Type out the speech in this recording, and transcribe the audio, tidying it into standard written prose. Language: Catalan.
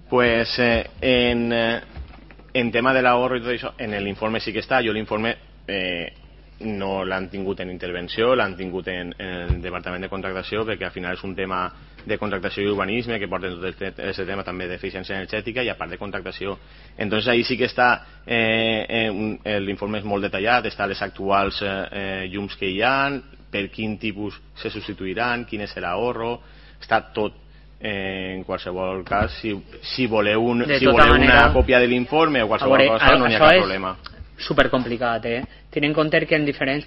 Pues en tema de l'ahorro i tot això, en l'informe sí que està. Jo l'informe no l'han tingut en intervenció, l'han tingut en el Departament de Contractació, perquè al final és un tema de contractació i urbanisme que porten tot aquest tema també d'eficiència energètica i a part de contractació. Entonces ahí sí que està l'informe és molt detallat, està les actuals llums que hi ha, per quin tipus se substituiran, quin és l'ahorro, està tot. En qualsevol cas, si voleu una còpia de l'informe o qualsevol cosa, no hi ha cap problema. Supercomplicat, tenint en compte que en diferents